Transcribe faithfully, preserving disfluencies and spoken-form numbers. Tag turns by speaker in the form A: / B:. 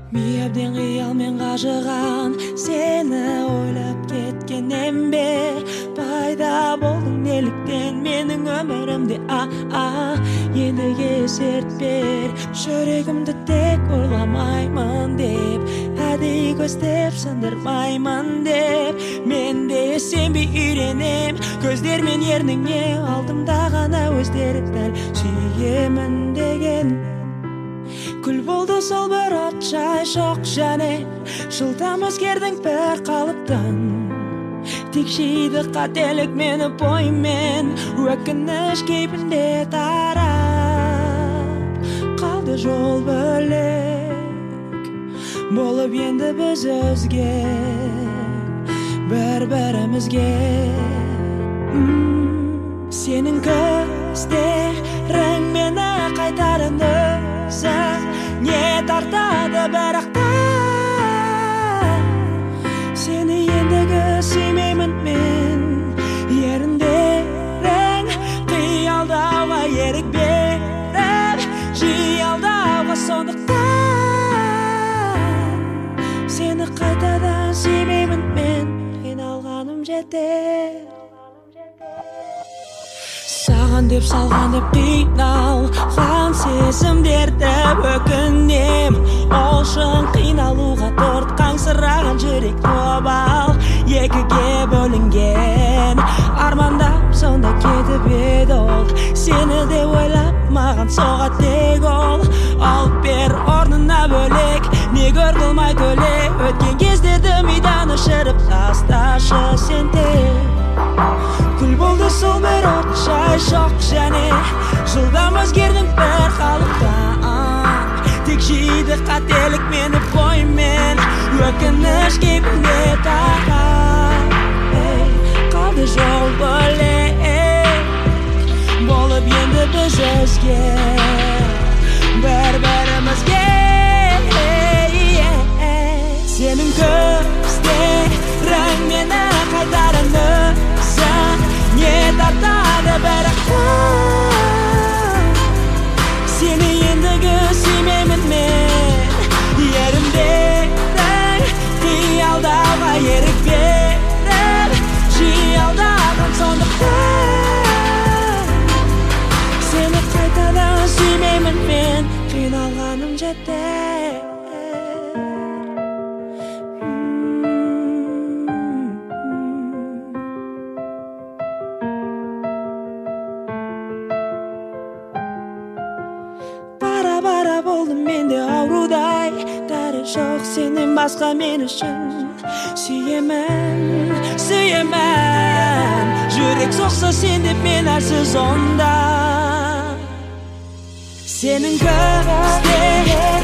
A: Ми әбден қиялмен қажыған, сені ойлап кеткеннен бе пайда болдың неліктен менің өмірімде, а-а ендіге серт бер, жүрегімді тек ойламаймын деп, әдейі көздеп сындырмаймын деп, мен де сенбей үйренем, көздермен ерніңе алдымда ғана өздері дәл сүйемін деген. Күл болды сол бір от жай жоқ және жылдам өзгердің бір қалыптан, тек жейді қателік мені боймен, өкініш кейпінде тарап қалды жол бөлек болып енді біз өзге бір-бірімізге. Сенің көздерің мені қайтарың өзің не тартады бірақ та сені ендігі сүймеймін мен, еріндерің қиялдауға ерік беріп жиі алдауға, сондықтан сені қайтадан сүймеймін мен, қиналғаным жетер. Саған деп салған деп қиналған сезімдерді өкінем, ол үшін қиналуға торт қаңсыраған жүрек тобал екіге бөлінген, армандап сонда кетіп еді ол, сені де ойлап маған соға тек ол, алып бер орнына бөлек, не көр қылмай төле, өткен кездерді мидан өшіріп тасташы сен тек. Күл болды сол бір от жай жоқ және жылдам өзгердің бір қалыптан, тек жейді қателік мені боймен, өкініш кейпінде тарап қалды жол бөлек болып енді біз өзге бір-бірімізге. Сенің көздерің мені қайтарың өзің не тартады бірақ та сені ендігі сүймеймін мен, еріндерің қиялдауға ерік беріп жиі алдаған, сондықтан сені қайтадан сүймеймін мен, қиналғаным жетер. Бара-бара болдым менде аурудай, дәрі жоқ сенен басқа мен үшін, сүйемін, сүйемін, жүрек соқса сен деп мен әлсіз онда. Сенің көздерің